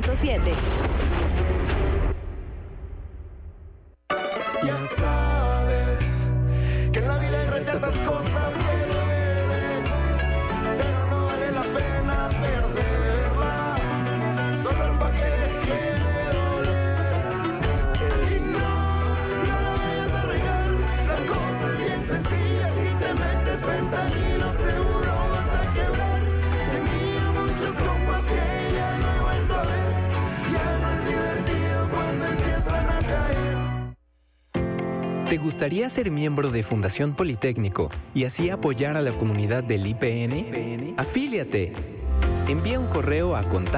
100.7. Ya sabes que en la vida hay ciertas cosas que duelen, pero no vale la pena perderla, solo para que deje de doler. Y no la vayas a regar, la cosa es bien sencilla, si te metes fentanilo seguro vas a quebrar. Tenía muchos compas que ya no he vuelto a ver, ya no es divertido cuando empiezan a caer. ¿Te gustaría ser miembro de Fundación Politécnico y así apoyar a la comunidad del IPN? ¡Afíliate! Envía un correo a contacto